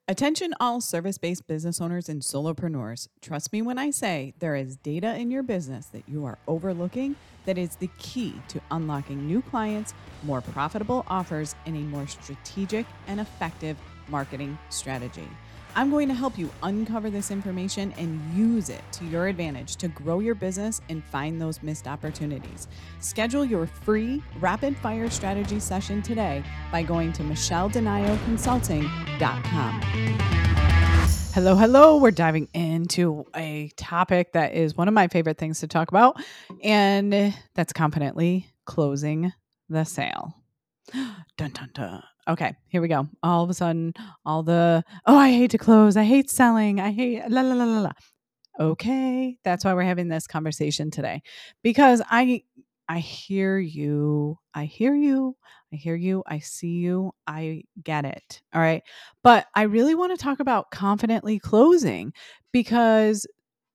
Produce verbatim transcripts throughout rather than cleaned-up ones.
Attention all service-based business owners and solopreneurs. Trust me when I say there is data in your business that you are overlooking that is the key to unlocking new clients, more profitable offers, and a more strategic and effective marketing strategy. I'm going to help you uncover this information and use it to your advantage to grow your business and find those missed opportunities. Schedule your free rapid fire strategy session today by going to michelle denayo consulting dot com. Hello, hello. We're diving into a topic that is one of my favorite things to talk about, and that's confidently closing the sale. Dun, dun, dun. Okay, here we go. All of a sudden, all the, oh, I hate to close. I hate selling. I hate la, la, la, la, la. Okay, that's why we're having this conversation today, because I, I hear you. I hear you. I hear you. I see you. I get it. All right. But I really want to talk about confidently closing because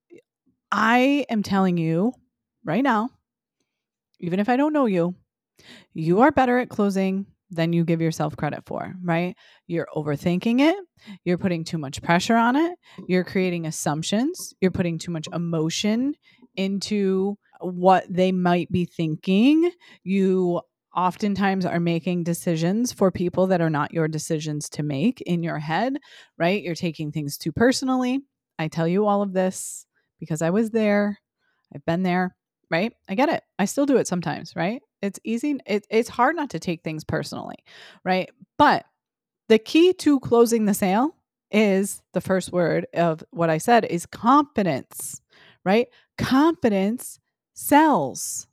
I am telling you right now, even if I don't know you, you are better at closing than you give yourself credit for, right? You're overthinking it. You're putting too much pressure on it. You're creating assumptions. You're putting too much emotion into what they might be thinking. You oftentimes are making decisions for people that are not your decisions to make in your head, right? You're taking things too personally. I tell you all of this because I was there. I've been there, right? I get it. I still do it sometimes, right? It's easy. It, it's hard not to take things personally, right? But the key to closing the sale is the first word of what I said is confidence, right? Confidence sells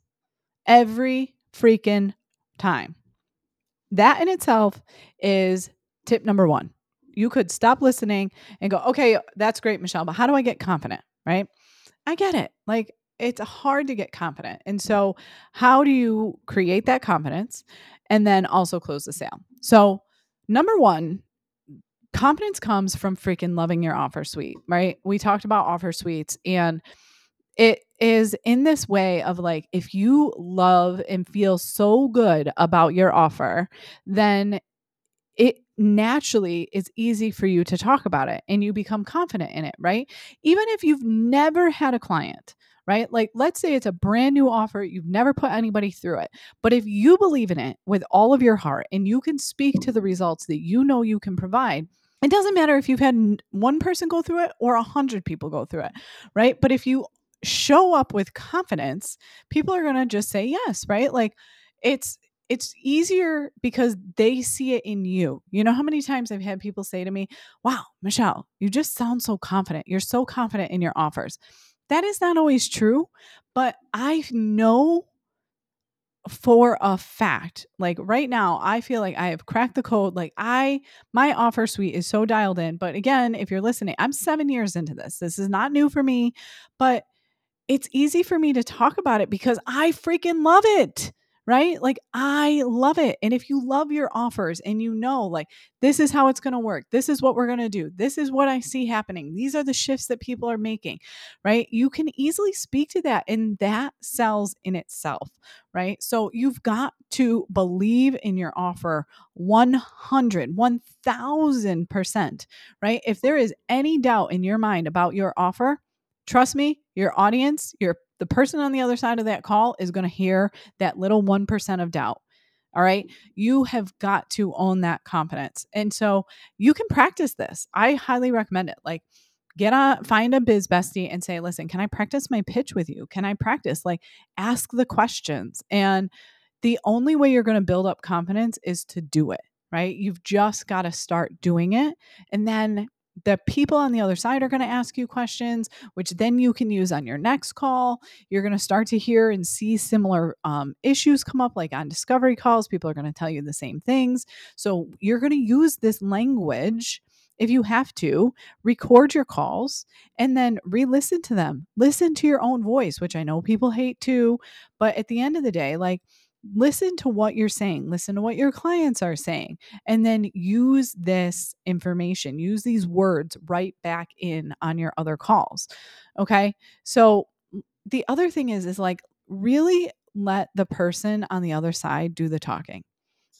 every freaking time. That in itself is tip number one. You could stop listening and go, okay, that's great, Michelle, but how do I get confident, right? I get it. Like, it's hard to get confident. And so, how do you create that confidence and then also close the sale? So, number one, confidence comes from freaking loving your offer suite, right? We talked about offer suites, and it is in this way of like, if you love and feel so good about your offer, then it naturally is easy for you to talk about it and you become confident in it, right? Even if you've never had a client, right? Like, let's say it's a brand new offer, you've never put anybody through it. But if you believe in it with all of your heart and you can speak to the results that you know you can provide, it doesn't matter if you've had one person go through it or a hundred people go through it, right? But if you show up with confidence, people are going to just say yes, right? Like, it's it's easier because they see it in you. You know how many times I've had people say to me, "Wow, Michelle, you just sound so confident. You're so confident in your offers." That is not always true, but I know for a fact, like right now, I feel like I have cracked the code. Like, I, my offer suite is so dialed in. But again, if you're listening, I'm seven years into this. This is not new for me, but it's easy for me to talk about it because I freaking love it, right? Like, I love it. And if you love your offers and you know, like, this is how it's going to work, this is what we're going to do, this is what I see happening, these are the shifts that people are making, right? You can easily speak to that, and that sells in itself, right? So you've got to believe in your offer one hundred, one thousand percent, right? If there is any doubt in your mind about your offer, trust me, your audience, your the person on the other side of that call is going to hear that little one percent of doubt. All right. You have got to own that confidence. And so you can practice this. I highly recommend it. Like, get on, find a biz bestie and say, listen, can I practice my pitch with you? Can I practice? Like, ask the questions. And the only way you're going to build up confidence is to do it, right? You've just got to start doing it. And then the people on the other side are going to ask you questions, which then you can use on your next call. You're going to start to hear and see similar um, issues come up, like on discovery calls. People are going to tell you the same things. So you're going to use this language. If you have to, record your calls and then re-listen to them. Listen to your own voice, which I know people hate too. But at the end of the day, like, listen to what you're saying, listen to what your clients are saying, and then use this information, use these words right back in on your other calls. Okay. So the other thing is, is like, really let the person on the other side do the talking.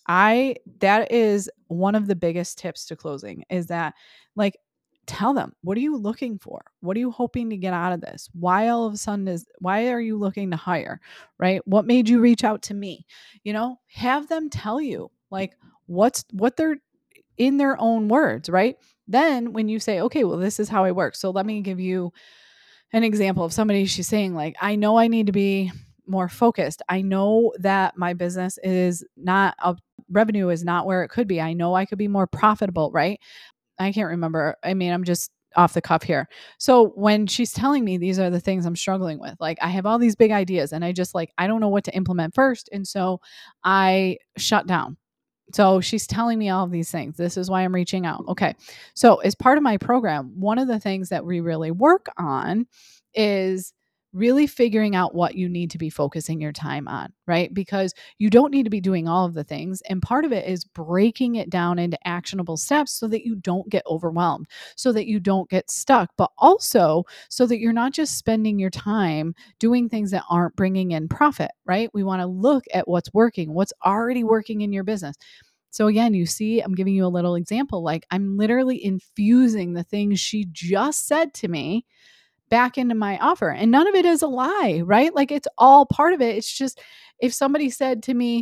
I that is one of the biggest tips to closing is that like tell them, what are you looking for? What are you hoping to get out of this? Why all of a sudden is why are you looking to hire? Right? What made you reach out to me? You know, have them tell you like what's what they're in their own words, right? Then when you say, okay, well, this is how I work. So let me give you an example of somebody she's saying, like, I know I need to be more focused. I know that my business is not a revenue is not where it could be. I know I could be more profitable, right? I can't remember. I mean, I'm just off the cuff here. So when she's telling me these are the things I'm struggling with, like I have all these big ideas and I just like, I don't know what to implement first. And so I shut down. So she's telling me all of these things. This is why I'm reaching out. Okay. So, as part of my program, one of the things that we really work on is really figuring out what you need to be focusing your time on, right? Because you don't need to be doing all of the things. And part of it is breaking it down into actionable steps so that you don't get overwhelmed, so that you don't get stuck, but also so that you're not just spending your time doing things that aren't bringing in profit, right? We want to look at what's working, what's already working in your business. So again, you see, I'm giving you a little example. Like I'm literally infusing the things she just said to me back into my offer. And none of it is a lie, right? Like it's all part of it. It's just if somebody said to me,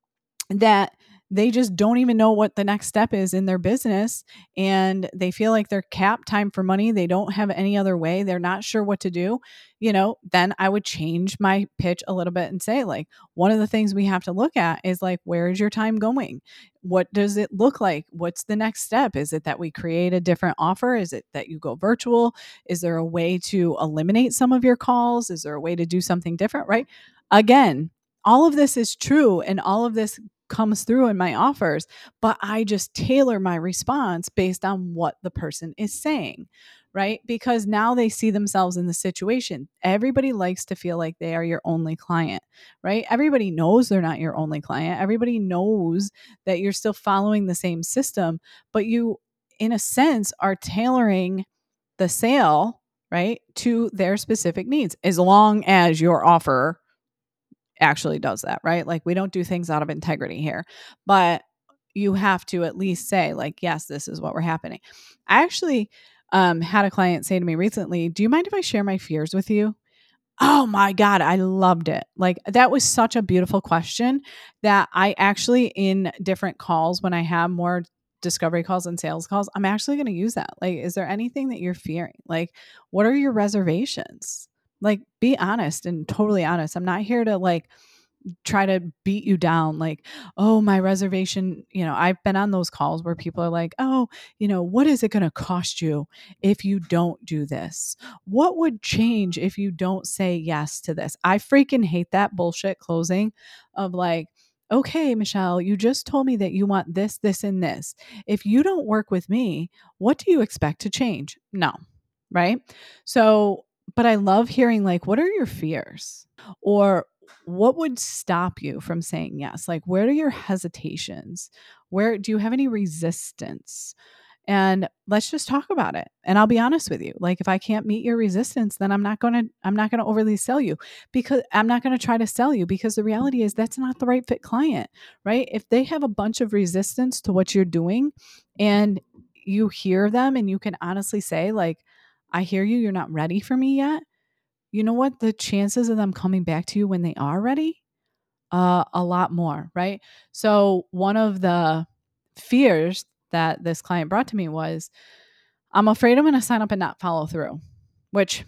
that they just don't even know what the next step is in their business and they feel like they're capped time for money. They don't have any other way. They're not sure what to do. You know, then I would change my pitch a little bit and say, like, one of the things we have to look at is like, where is your time going? What does it look like? What's the next step? Is it that we create a different offer? Is it that you go virtual? Is there a way to eliminate some of your calls? Is there a way to do something different? Right. Again, all of this is true and all of this comes through in my offers, but I just tailor my response based on what the person is saying, right? Because now they see themselves in the situation. Everybody likes to feel like they are your only client, right? Everybody knows they're not your only client. Everybody knows that you're still following the same system, but you, in a sense, are tailoring the sale, right, to their specific needs, as long as your offer actually does that, right? Like we don't do things out of integrity here, but you have to at least say like, yes, this is what we're happening. I actually um, had a client say to me recently, do you mind if I share my fears with you? Oh my God, I loved it. Like that was such a beautiful question that I actually, in different calls, when I have more discovery calls and sales calls, I'm actually going to use that. Like, is there anything that you're fearing? Like, what are your reservations? Like, be honest and totally honest. I'm not here to like try to beat you down like, oh, my reservation. You know, I've been on those calls where people are like, oh, you know, what is it going to cost you if you don't do this? What would change if you don't say yes to this? I freaking hate that bullshit closing of like, okay, Michelle, you just told me that you want this, this, and this. If you don't work with me, what do you expect to change? No. Right. So, but I love hearing like, what are your fears? Or what would stop you from saying yes? Like, where are your hesitations? Where do you have any resistance? And let's just talk about it. And I'll be honest with you. Like if I can't meet your resistance, then I'm not going to I'm not going to overly sell you because I'm not going to try to sell you because the reality is that's not the right fit client, right? If they have a bunch of resistance to what you're doing and you hear them and you can honestly say like, I hear you, you're not ready for me yet. You know what? The chances of them coming back to you when they are ready, uh, a lot more, right? So one of the fears that this client brought to me was, I'm afraid I'm going to sign up and not follow through, which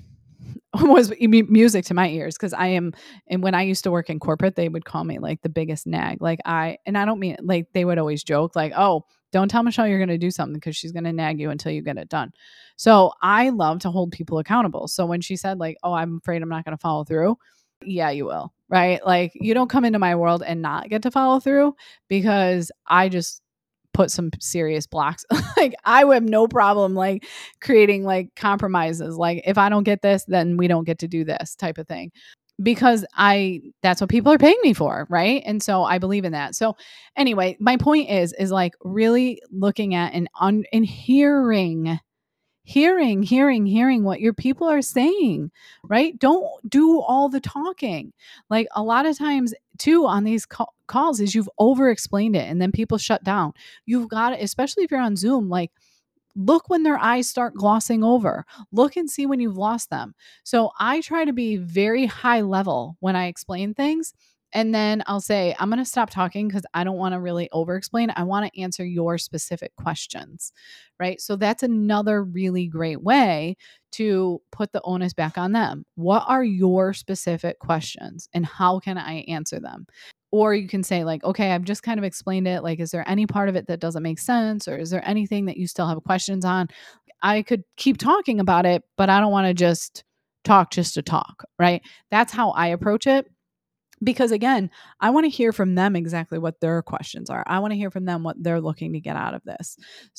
was music to my ears because I am, and when I used to work in corporate, they would call me like the biggest nag. Like I, and I don't mean like they would always joke like, oh, don't tell Michelle you're going to do something because she's going to nag you until you get it done. So I love to hold people accountable. So when she said like, oh, I'm afraid I'm not going to follow through. Yeah, you will. Right. Like you don't come into my world and not get to follow through because I just put some serious blocks. Like I would have no problem like creating like compromises. Like if I don't get this, then we don't get to do this type of thing. Because I that's what people are paying me for, right? And so I believe in that. So anyway, my point is is like really looking at and un, and hearing hearing, hearing, hearing what your people are saying, right? Don't do all the talking. Like a lot of times too on these call- calls is you've over explained it and then people shut down. You've got to, especially if you're on Zoom, like look when their eyes start glossing over. Look and see when you've lost them. So I try to be very high level when I explain things. And then I'll say, I'm going to stop talking because I don't want to really over explain. I want to answer your specific questions. Right. So that's another really great way to put the onus back on them. What are your specific questions and how can I answer them? Or you can say, like, okay, I've just kind of explained it. Like, is there any part of it that doesn't make sense? Or is there anything that you still have questions on? I could keep talking about it, but I don't want to just talk just to talk. Right. That's how I approach it. Because again, I want to hear from them exactly what their questions are. I want to hear from them what they're looking to get out of this.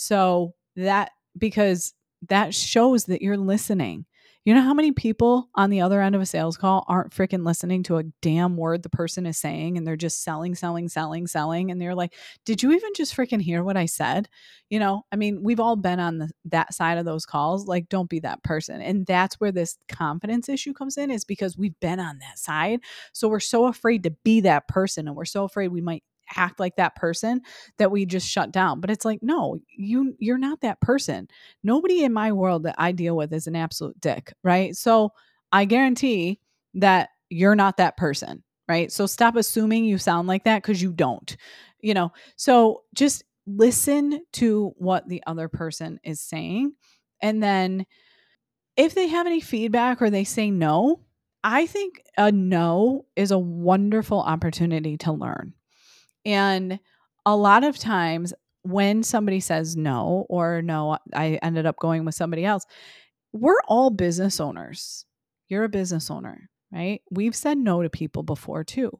So that, because that shows that you're listening. You know how many people on the other end of a sales call aren't freaking listening to a damn word the person is saying and they're just selling, selling, selling, selling. And they're like, did you even just freaking hear what I said? You know, I mean, we've all been on the, that side of those calls. Like, don't be that person. And that's where this confidence issue comes in, is because we've been on that side. So we're so afraid to be that person and we're so afraid we might act like that person that we just shut down. But it's like, no, you you're not that person. Nobody in my world that I deal with is an absolute dick, right? So I guarantee that you're not that person, right? So stop assuming you sound like that because you don't. You know, so just listen to what the other person is saying. And then if they have any feedback or they say no, I think a no is a wonderful opportunity to learn. And a lot of times when somebody says no, or no, I ended up going with somebody else, we're all business owners. You're a business owner, right? We've said no to people before too.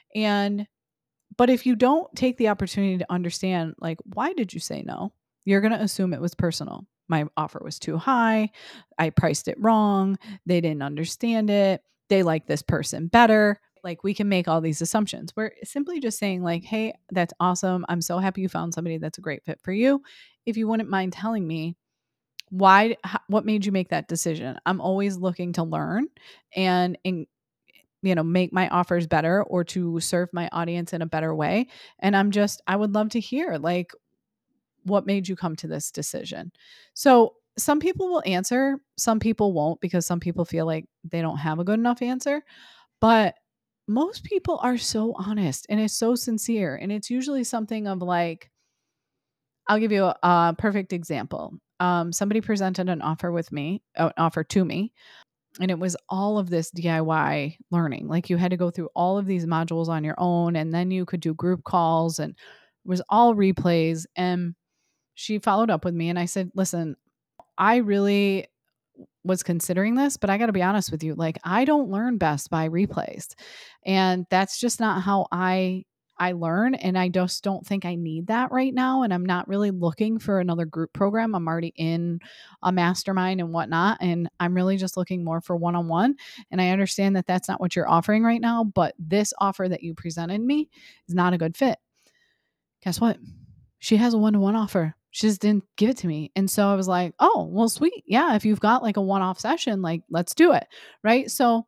And but if you don't take the opportunity to understand, like, why did you say no? You're going to assume it was personal. My offer was too high. I priced it wrong. They didn't understand it. They like this person better. Like, we can make all these assumptions. We're simply just saying, like, hey, that's awesome. I'm so happy you found somebody that's a great fit for you. If you wouldn't mind telling me why, what made you make that decision? I'm always looking to learn and, and you know, make my offers better or to serve my audience in a better way. And I'm just, I would love to hear, like, what made you come to this decision? So some people will answer, some people won't, because some people feel like they don't have a good enough answer. But most people are so honest and it's so sincere. And it's usually something of like, I'll give you a, a perfect example. Um, somebody presented an offer with me, an offer to me, and it was all of this D I Y learning. Like, you had to go through all of these modules on your own, and then you could do group calls, and it was all replays. And she followed up with me and I said, listen, I really was considering this, but I got to be honest with you. Like, I don't learn best by replays. And that's just not how I I learn, and I just don't think I need that right now, and I'm not really looking for another group program. I'm already in a mastermind and whatnot, and I'm really just looking more for one-on-one. And I understand that that's not what you're offering right now, but this offer that you presented me is not a good fit. Guess what? She has a one-to-one offer. She just didn't give it to me. And so I was like, oh, well, sweet. Yeah, if you've got like a one-off session, like, let's do it. Right. So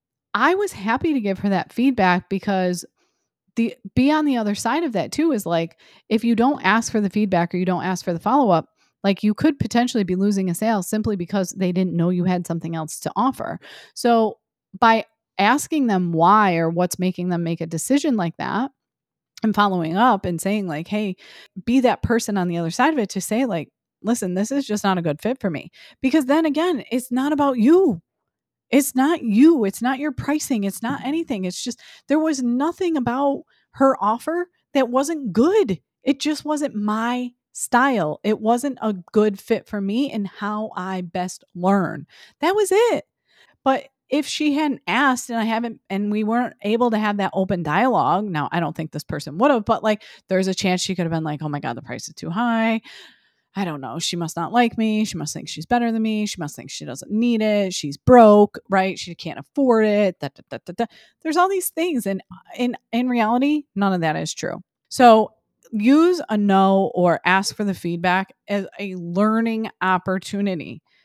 I was happy to give her that feedback, because the be on the other side of that too is like, if you don't ask for the feedback or you don't ask for the follow-up, like, you could potentially be losing a sale simply because they didn't know you had something else to offer. So by asking them why or what's making them make a decision like that, and following up and saying, like, hey, be that person on the other side of it to say, like, listen, this is just not a good fit for me. Because then again, it's not about you. It's not you. It's not your pricing. It's not anything. It's just, there was nothing about her offer that wasn't good. It just wasn't my style. It wasn't a good fit for me and how I best learn. That was it. But if she hadn't asked and I haven't, and we weren't able to have that open dialogue, now I don't think this person would have, but like, there's a chance she could have been like, oh my God, the price is too high. I don't know. She must not like me. She must think she's better than me. She must think she doesn't need it. She's broke, right? She can't afford it. Da, da, da, da, da. There's all these things. And in, in reality, none of that is true. So use a no or ask for the feedback as a learning opportunity.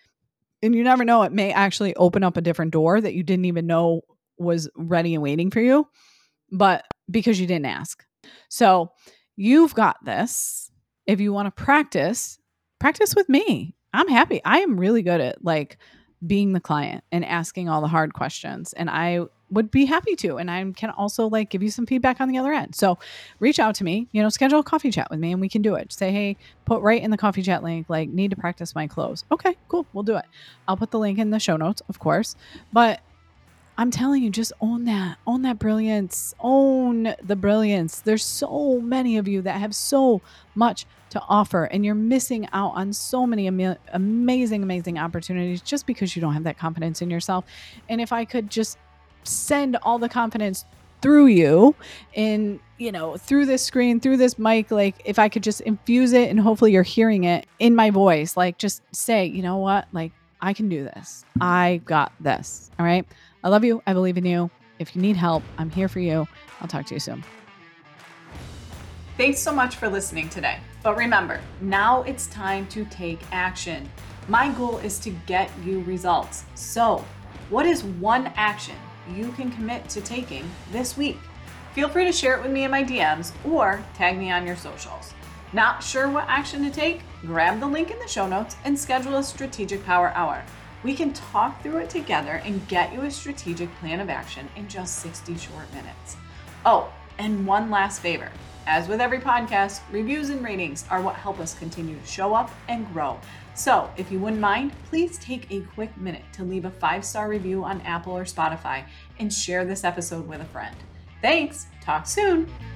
And you never know, it may actually open up a different door that you didn't even know was ready and waiting for you, but because you didn't ask. So you've got this. If you want to practice, practice with me. I'm happy. I am really good at like being the client and asking all the hard questions. And I would be happy to. And I can also like give you some feedback on the other end. So reach out to me, you know, schedule a coffee chat with me and we can do it. Say, hey, put right in the coffee chat link, like need to practice my close. Okay, cool. We'll do it. I'll put the link in the show notes, of course. But I'm telling you, just own that, own that brilliance, own the brilliance. There's so many of you that have so much to offer and you're missing out on so many am- amazing, amazing opportunities just because you don't have that confidence in yourself. And if I could just send all the confidence through you in, you know, through this screen, through this mic, like if I could just infuse it and hopefully you're hearing it in my voice, like just say, you know what, like I can do this. I got this. All right. I love you. I believe in you. If you need help, I'm here for you. I'll talk to you soon. Thanks so much for listening today. But remember, now it's time to take action. My goal is to get you results. So, what is one action you can commit to taking this week? Feel free to share it with me in my D Ms or tag me on your socials. Not sure what action to take? Grab the link in the show notes and schedule a Strategic Power Hour. We can talk through it together and get you a strategic plan of action in just sixty short minutes. Oh, and one last favor. As with every podcast, reviews and ratings are what help us continue to show up and grow. So if you wouldn't mind, please take a quick minute to leave a five-star review on Apple or Spotify and share this episode with a friend. Thanks. Talk soon.